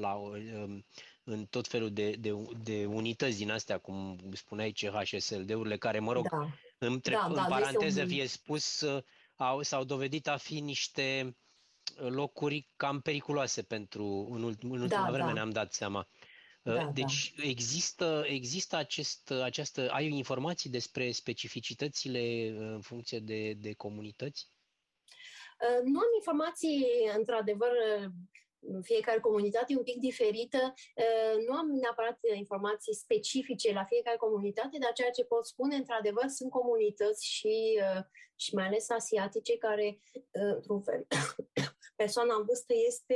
în tot felul de unități din astea, cum spuneai, CHSLD-urile, care, mă rog, în paranteză fie spus, s-au dovedit a fi niște locuri cam periculoase în ultima vreme, ne-am dat seama. Deci există această... Ai informații despre specificității în funcție de comunități? Nu am informații, într-adevăr, fiecare comunitate e un pic diferită. Nu am neapărat informații specifice la fiecare comunitate, dar ceea ce pot spune, într-adevăr, sunt comunități și mai ales asiatice care, într-un fel, persoana în vârstă este...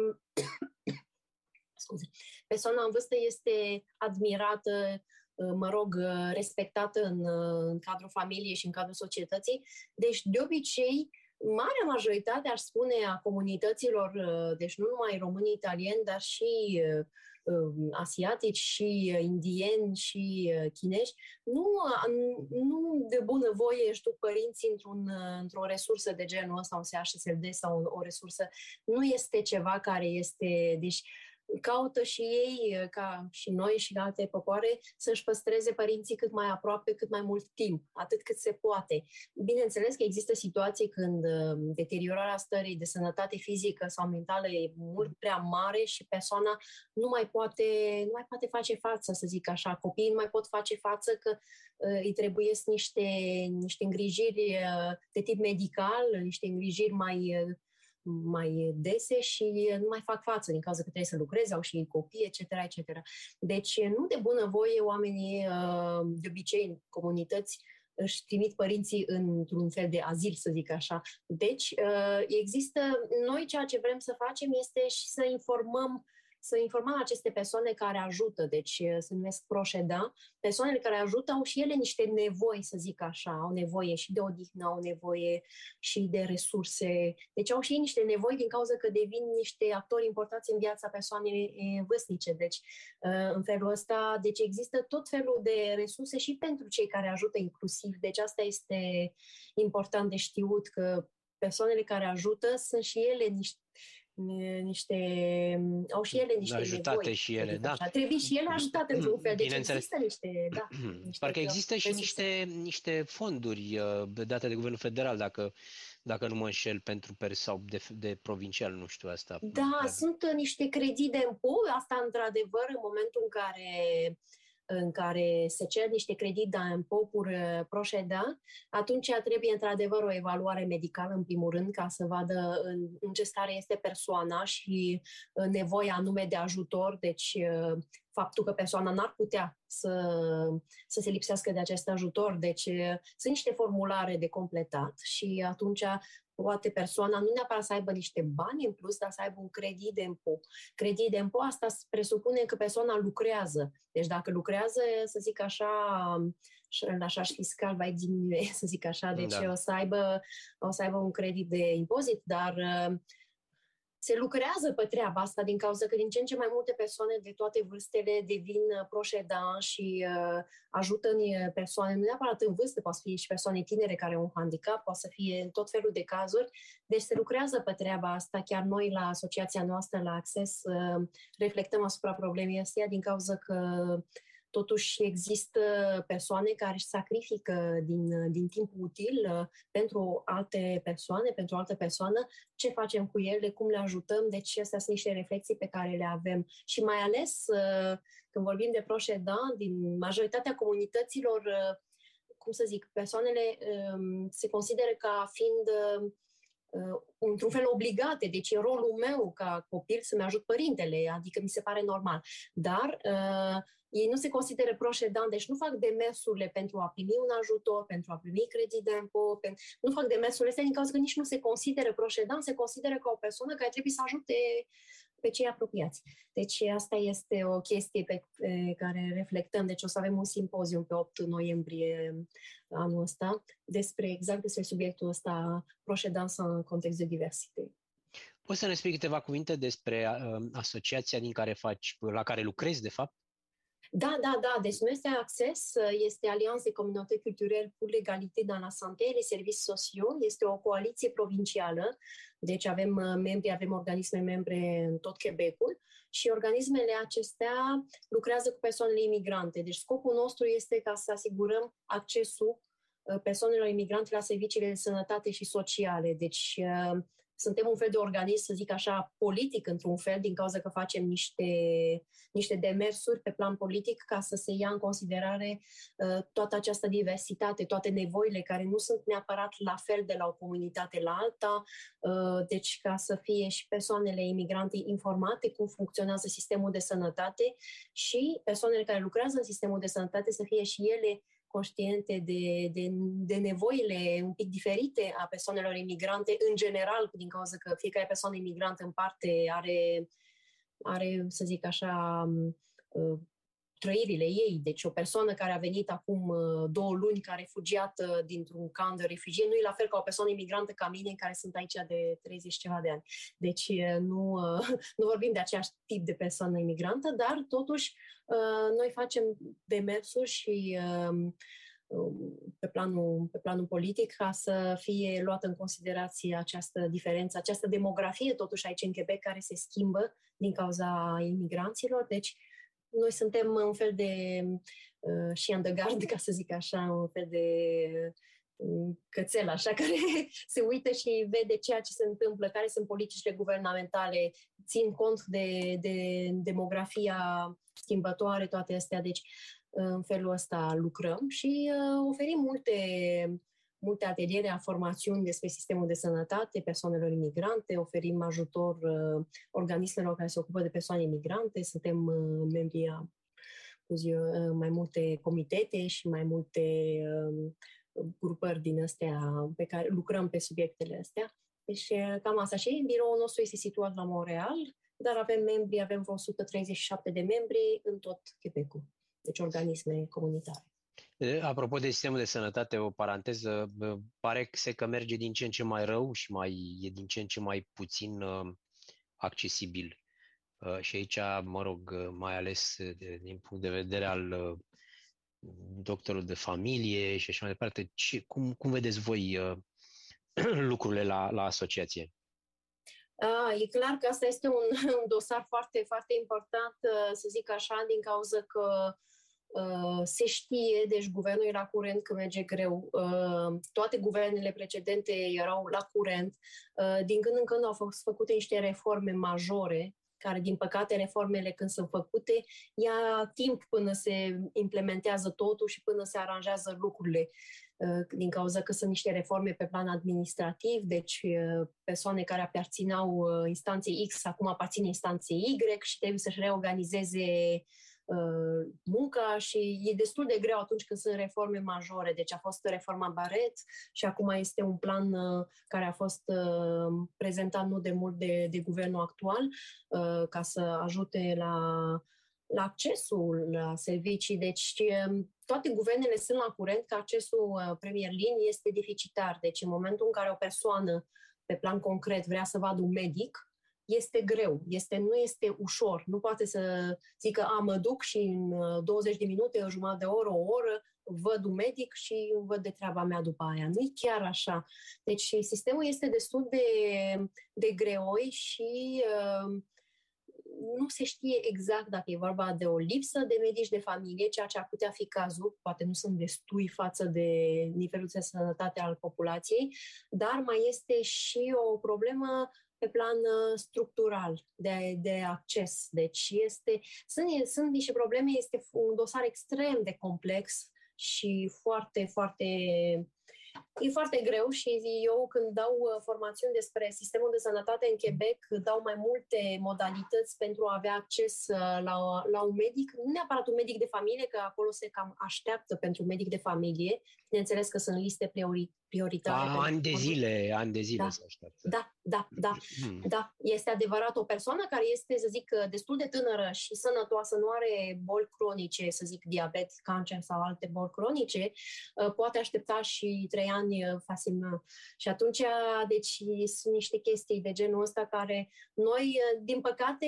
Persoana în vârstă este admirată, mă rog, respectată în cadrul familiei și în cadrul societății. Deci, de obicei, marea majoritate, aș spune, a comunităților, deci nu numai români, italieni, dar și asiatici și indieni și chinezi, nu de bunăvoie își duc părinții într-o resursă de genul ăsta, un CHSLD sau o resursă. Nu este ceva care este... Deci, caută și ei, ca și noi și alte popoare, să-și păstreze părinții cât mai aproape, cât mai mult timp, atât cât se poate. Bineînțeles că există situații când deteriorarea stării de sănătate fizică sau mentală e mult prea mare și persoana nu mai poate face față, să zic așa. Copiii nu mai pot face față că îi trebuiesc niște îngrijiri de tip medical, niște îngrijiri mai mai dese și nu mai fac față din cauza că trebuie să lucreze, au și copii, etc., etc. Deci nu de bunăvoie oamenii, de obicei în comunități, își trimit părinții într-un fel de azil, să zic așa. Deci există, noi ceea ce vrem să facem este și să informăm aceste persoane care ajută, deci se numesc proședa. Persoanele care ajută au și ele niște nevoi, să zic așa, au nevoie și de odihnă, au nevoie și de resurse, deci au și ei niște nevoi din cauza că devin niște actori importanți în viața persoanei vârstnice. Deci, în felul ăsta, deci există tot felul de resurse și pentru cei care ajută inclusiv. Deci asta este important de știut, că persoanele care ajută sunt și ele au și ele niște ajutate nevoi, și ele, da. Așa. Trebuie și ele ajutate într-un fel. Deci există niște Parcă există și niște fonduri date de Guvernul Federal, dacă nu mă înșel, sau de provincial, nu știu asta. Da, sunt niște credite de impozit, asta într-adevăr în momentul în care se cer niște credit de impozit proședa, atunci trebuie într-adevăr o evaluare medicală în primul rând ca să vadă în ce stare este persoana și nevoia anume de ajutor, deci faptul că persoana n-ar putea să se lipsească de acest ajutor, deci sunt niște formulare de completat și atunci poate persoana nu neapărat să aibă niște bani în plus, dar să aibă un credit de impozit. Credit de impozit, asta presupune că persoana lucrează. Deci dacă lucrează, să zic așa, șaș fiscal va diminue, să zic așa, deci o să aibă un credit de impozit, dar se lucrează pe treaba asta din cauza că din ce în ce mai multe persoane de toate vârstele devin proședa și ajută persoane, nu neapărat în vârstă, poate să fie și persoane tinere care au un handicap, poate să fie în tot felul de cazuri. Deci se lucrează pe treaba asta. Chiar noi la asociația noastră, la Access, reflectăm asupra problemei astea din cauza că totuși există persoane care își sacrifică din timpul util pentru alte persoane, pentru o altă persoană. Ce facem cu ele, cum le ajutăm? Deci astea sunt niște reflexii pe care le avem. Și mai ales când vorbim de proședa, din majoritatea comunităților, cum să zic, persoanele se consideră ca fiind într-un fel obligate, deci e rolul meu ca copil să-mi ajut părintele, adică mi se pare normal. Dar ei nu se consideră proședan, deci nu fac demersurile pentru a primi un ajutor, pentru a primi credit de impozit, nu fac demersurile astea din cauza că nici nu se consideră proședan, se consideră ca o persoană care trebuie să ajute pe cei apropiați. Deci asta este o chestie pe care reflectăm. Deci o să avem un simpozium pe 8 noiembrie anul ăsta despre subiectul ăsta, proședanța în context de diversitate. Poți să ne spui câteva cuvinte despre asociația la care lucrezi, de fapt? Da. Deci noi este Access, este Alliance des Communautés Culturelles pour l'Égalité dans la Santé et les Services Sociaux. Este o coaliție provincială, deci avem organisme membre în tot Quebecul și organismele acestea lucrează cu persoanele imigrante. Deci scopul nostru este ca să asigurăm accesul persoanelor imigrante la serviciile de sănătate și sociale. Deci suntem un fel de organism, să zic așa, politic într-un fel, din cauza că facem niște demersuri pe plan politic ca să se ia în considerare toată această diversitate, toate nevoile care nu sunt neapărat la fel de la o comunitate la alta, deci ca să fie și persoanele imigrante informate cum funcționează sistemul de sănătate și persoanele care lucrează în sistemul de sănătate să fie și ele conștiente de nevoile un pic diferite a persoanelor imigrante în general, din cauza că fiecare persoană imigrantă în parte are, să zic așa, trăirile ei. Deci o persoană care a venit acum 2 luni ca refugiată dintr-un camp de refugie nu e la fel ca o persoană imigrantă ca mine, care sunt aici de 30 ceva de ani. Deci nu vorbim de același tip de persoană imigrantă, dar totuși noi facem demersuri și pe planul politic ca să fie luată în considerație această diferență, această demografie totuși aici în Quebec care se schimbă din cauza imigranților. Deci noi suntem un fel de chien de garde, ca să zic așa, un fel de cățel așa, care se uită și vede ceea ce se întâmplă, care sunt politicile guvernamentale, țin cont de demografia schimbătoare, toate astea. Deci în felul ăsta lucrăm și oferim multe ateliere, formațiuni despre sistemul de sănătate persoanelor imigrante, oferim ajutor organismelor care se ocupă de persoane imigrante, suntem membri a mai multe comitete și mai multe grupări din astea pe care lucrăm pe subiectele astea. Deci cam asta. Și biroul nostru este situat la Montreal, dar avem vreo 137 de membri în tot Quebecul. Deci organisme comunitare. Apropo de sistemul de sănătate, o paranteză, pare că merge din ce în ce mai rău și e din ce în ce mai puțin accesibil. Și aici, mă rog, mai ales din punct de vedere al doctorului de familie și așa mai departe, cum vedeți voi lucrurile la asociație? E clar că asta este un dosar foarte, foarte important, să zic așa, din cauza că se știe, deci guvernul e la curent că merge greu. Toate guvernele precedente erau la curent. Din când în când au fost făcute niște reforme majore, care, din păcate, reformele când sunt făcute, ia timp până se implementează totul și până se aranjează lucrurile. Din cauza că sunt niște reforme pe plan administrativ, deci persoane care aparțineau instanței X acum aparțin instanței Y și trebuie să-și reorganizeze munca și e destul de greu atunci când sunt reforme majore. Deci a fost reforma Barrett și acum este un plan care a fost prezentat nu de mult de guvernul actual ca să ajute la accesul la servicii. Deci toate guvernele sunt la curent că accesul Premier League este deficitar. Deci în momentul în care o persoană pe plan concret vrea să vadă un medic, este greu, nu este ușor. Nu poate să zică, mă duc și în 20 de minute, o jumătate de oră, o oră, văd un medic și văd de treaba mea după aia. Nu e chiar așa. Deci sistemul este destul de greoi și nu se știe exact dacă e vorba de o lipsă de medici de familie, ceea ce ar putea fi cazul, poate nu sunt destui față de nivelul de sănătate al populației, dar mai este și o problemă pe plan structural de acces. Deci sunt niște probleme, este un dosar extrem de complex și foarte, foarte E foarte greu și eu când dau formațiuni despre sistemul de sănătate în Quebec, dau mai multe modalități pentru a avea acces la un medic, nu neapărat un medic de familie, că acolo se cam așteaptă pentru un medic de familie. Bineînțeles că sunt liste prioritare. Ani de zile se așteaptă. Da. Este adevărat, o persoană care este, să zic, destul de tânără și sănătoasă, nu are boli cronice, să zic diabet, cancer sau alte boli cronice, poate aștepta și 3 ani facil. Și atunci, deci, sunt niște chestii de genul ăsta care noi, din păcate,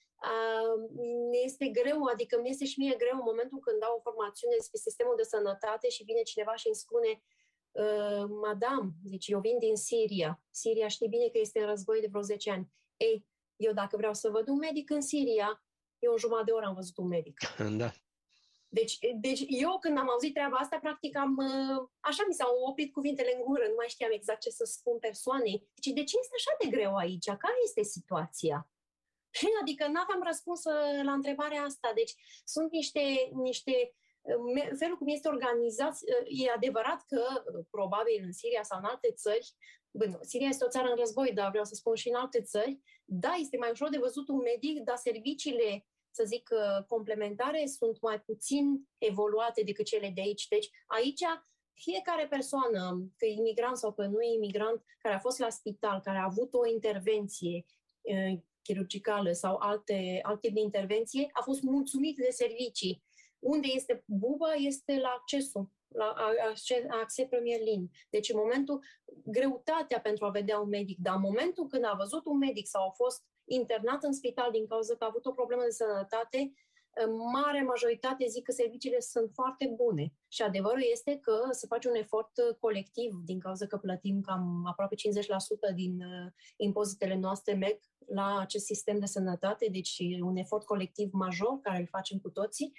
ne este greu, adică mi este și mie greu în momentul când dau o formațiune despre sistemul de sănătate și vine cineva și îmi spune: Madame, zice, eu vin din Siria. Siria știe bine că este în război de vreo 10 ani. Ei, eu dacă vreau să văd un medic în Siria, eu în jumătate de oră am văzut un medic. Da. Deci eu când am auzit treaba asta, practic așa mi s-au oprit cuvintele în gură, nu mai știam exact ce să spun persoanei. Deci de ce este așa de greu aici? Care este situația? Adică n-aveam răspuns la întrebarea asta. Deci sunt niște felul cum este organizat. E adevărat că probabil în Siria sau în alte țări, Siria este o țară în război, dar vreau să spun și în alte țări, da, este mai ușor de văzut un medic, dar serviciile, să zic, complementare sunt mai puțin evoluate decât cele de aici. Deci aici fiecare persoană, că e imigrant sau că nu e imigrant, care a fost la spital, care a avut o intervenție chirurgicală sau alte de intervenție, a fost mulțumit de servicii. Unde este buba este la accesul, la acces Premier League. Deci în momentul, greutatea pentru a vedea un medic, dar în momentul când a văzut un medic sau a fost internat în spital din cauza că a avut o problemă de sănătate, mare majoritate zic că serviciile sunt foarte bune. Și adevărul este că se face un efort colectiv din cauza că plătim cam aproape 50% din impozitele noastre merg la acest sistem de sănătate, deci un efort colectiv major care îl facem cu toții.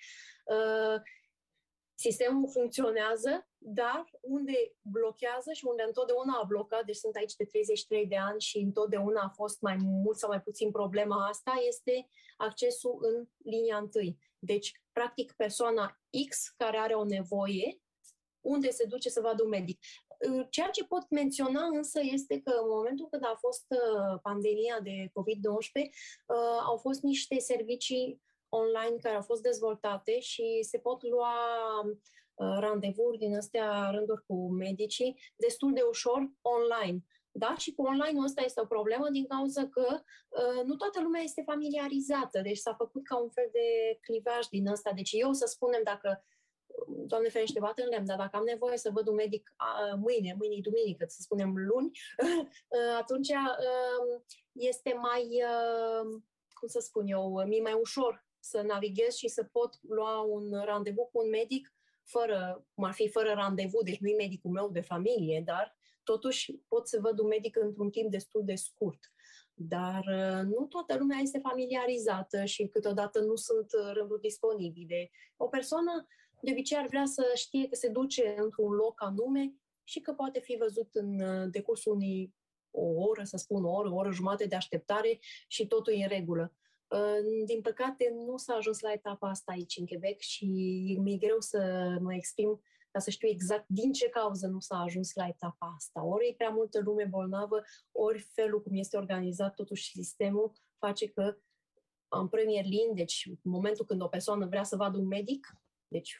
Sistemul funcționează, dar unde blochează și unde întotdeauna a blocat, deci sunt aici de 33 de ani și întotdeauna a fost mai mult sau mai puțin problema asta, este accesul în linia întâi. Deci, practic, persoana X care are o nevoie, unde se duce să vadă un medic. Ceea ce pot menționa însă este că în momentul când a fost pandemia de COVID-19, au fost niște servicii online care au fost dezvoltate și se pot lua randevuri din astea, rânduri cu medicii, destul de ușor online. Da? Și cu online-ul ăsta este o problemă din cauza că nu toată lumea este familiarizată. Deci s-a făcut ca un fel de clivaj din ăsta. Deci eu, să spunem, dacă, Doamne ferește, bat în lemn, dar dacă am nevoie să văd un medic mâine e duminică, să spunem luni, atunci este mai, cum să spun eu, mi-e mai ușor să navighez și să pot lua un randevu cu un medic cum ar fi fără randevu, deci nu e medicul meu de familie, dar totuși pot să văd un medic într-un timp destul de scurt. Dar nu toată lumea este familiarizată și câteodată nu sunt rânduri disponibile. O persoană de obicei ar vrea să știe că se duce într-un loc anume și că poate fi văzut în decursul o oră, să spun o oră jumătate de așteptare și totul e în regulă. Din păcate, nu s-a ajuns la etapa asta aici în Quebec și mi-e greu să mă exprim ca să știu exact din ce cauză nu s-a ajuns la etapa asta. Ori e prea multă lume bolnavă, ori felul cum este organizat totuși sistemul face că în premier linie, deci în momentul când o persoană vrea să vadă un medic, deci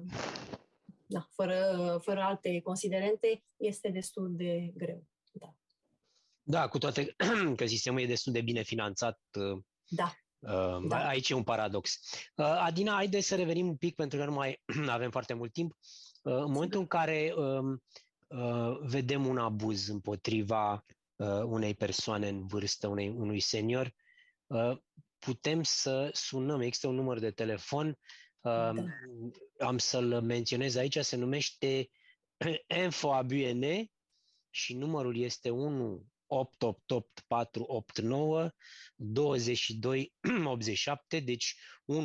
fără alte considerente, este destul de greu. Da, cu toate că sistemul e destul de bine finanțat. Da. Aici e un paradox. Adina, haideți să revenim un pic, pentru că nu mai avem foarte mult timp. În momentul în care vedem un abuz împotriva unei persoane în vârstă, unui senior, putem să sunăm. Există un număr de telefon, am să-l menționez aici, se numește InfoABUNE și numărul este 1-888-489-2287, deci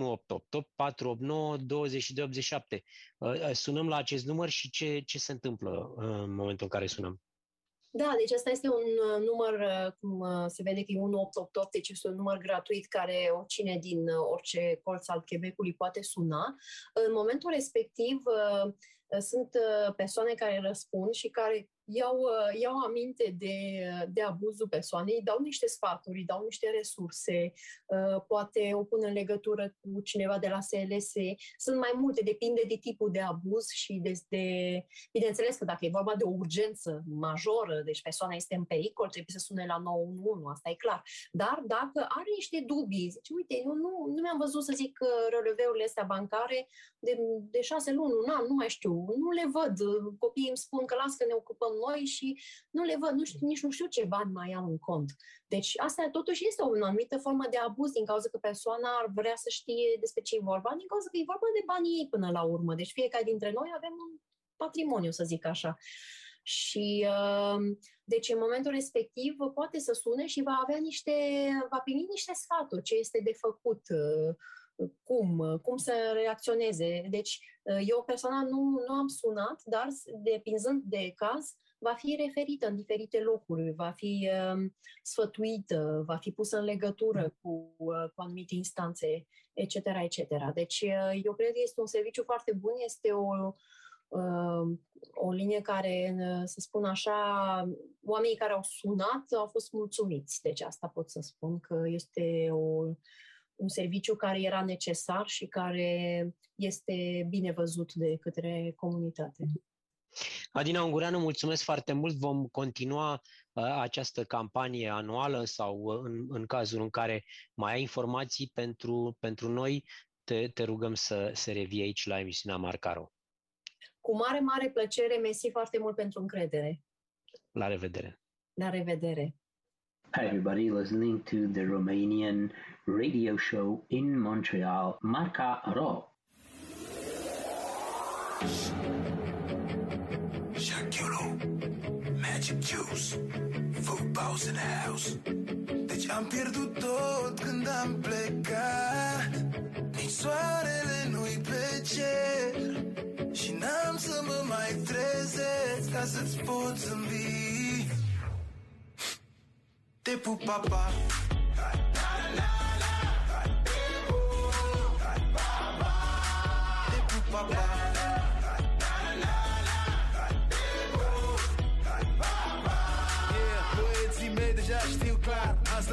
1-888-489-2287. Sunăm la acest număr și ce se întâmplă în momentul în care sunăm? Da, deci asta este un număr, cum se vede că e 1888, deci este un număr gratuit care oricine din orice colț al Quebecului poate suna. În momentul respectiv sunt persoane care răspund și care iau aminte de abuzul persoanei, dau niște sfaturi, dau niște resurse, poate o pun în legătură cu cineva de la SLS. Sunt mai multe, depinde de tipul de abuz și bineînțeles că dacă e vorba de o urgență majoră, deci persoana este în pericol, trebuie să sune la 911, asta e clar. Dar dacă are niște dubii, zice, uite, eu nu mi-am văzut, să zic, releveurile astea bancare de 6 luni, un an, nu mai știu, nu le văd. Copiii îmi spun că las că ne ocupăm noi și nu le văd, nici nu știu ce bani mai au în cont. Deci asta totuși este o anumită formă de abuz din cauza că persoana ar vrea să știe despre ce e vorba, din cauza că e vorba de banii ei până la urmă. Deci fiecare dintre noi avem un patrimoniu, să zic așa. Și deci în momentul respectiv poate să sune și va primi niște sfaturi, ce este de făcut, cum să reacționeze. Deci eu personal nu am sunat, dar depinzând de caz, va fi referită în diferite locuri, va fi sfătuită, va fi pusă în legătură cu anumite instanțe, etc., etc. Deci eu cred că este un serviciu foarte bun, este o linie care, să spun așa, oamenii care au sunat au fost mulțumiți. Deci asta pot să spun că este un serviciu care era necesar și care este bine văzut de către comunitate. Adina Ungureanu, mulțumesc foarte mult. Vom continua această campanie anuală sau în cazul în care mai ai informații pentru noi, te rugăm să revii aici la emisiunea Marcaro. Cu mare, mare plăcere. Mersi foarte mult pentru încredere. La revedere. La revedere. Hi everybody, listening to the Romanian radio show in Montreal, Marcaro. Shakiro, Magic Juice, footballs in the house. Deci am pierdut tot când am plecat, nici soarele nu-i pe cer și n-am să mă mai trezesc ca să-ți pot zâmbi. Te pup, papa. Te pup, papa.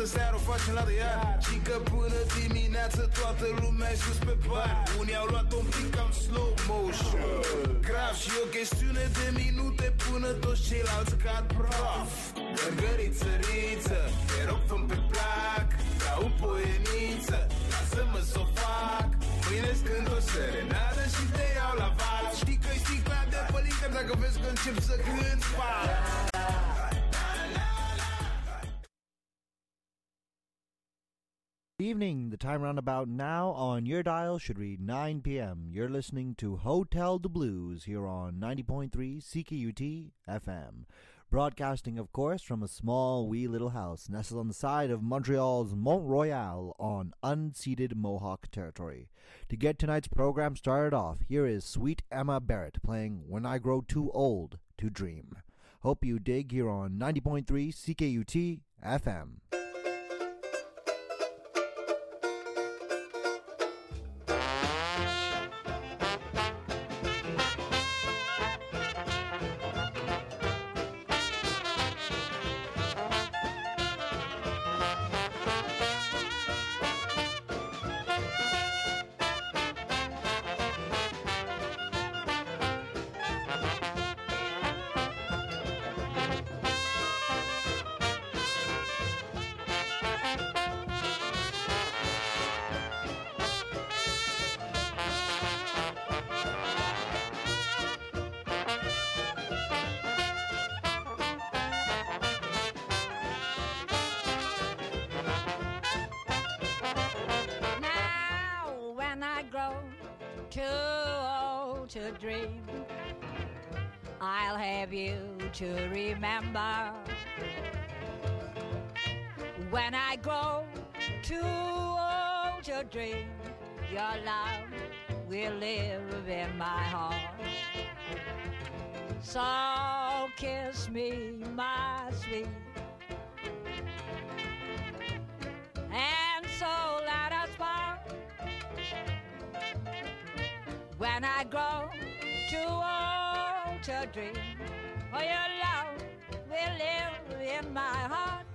seara o facem la de iar și că până dimineață toată lumea e sus pe bar. Unii au luat un pic cam slow motion, grav și o chestiune de minute până toți ceilalți cad praf. Gărgăriță, riță, te rog fă-mi pe plac, ca o poieniță, lasă-mă s-o fac. Mâine-ți cânt o serenadă și te iau la val. Știi că-i sticla de pălincă dacă vezi că încep să cânt fal. Evening, the time roundabout now on your dial should read 9 p.m. You're listening to Hotel de Blues here on 90.3 CKUT FM. Broadcasting, of course, from a small, wee little house nestled on the side of Montreal's Mont Royal on unceded Mohawk territory. To get tonight's program started off, here is Sweet Emma Barrett playing When I Grow Too Old to Dream. Hope you dig here on 90.3 CKUT FM. To dream, I'll have you to remember. When I grow too old to dream, your love will live in my heart. So kiss me, my sweet, and so let us part. When I grow too old to dream, oh, your love will live in my heart.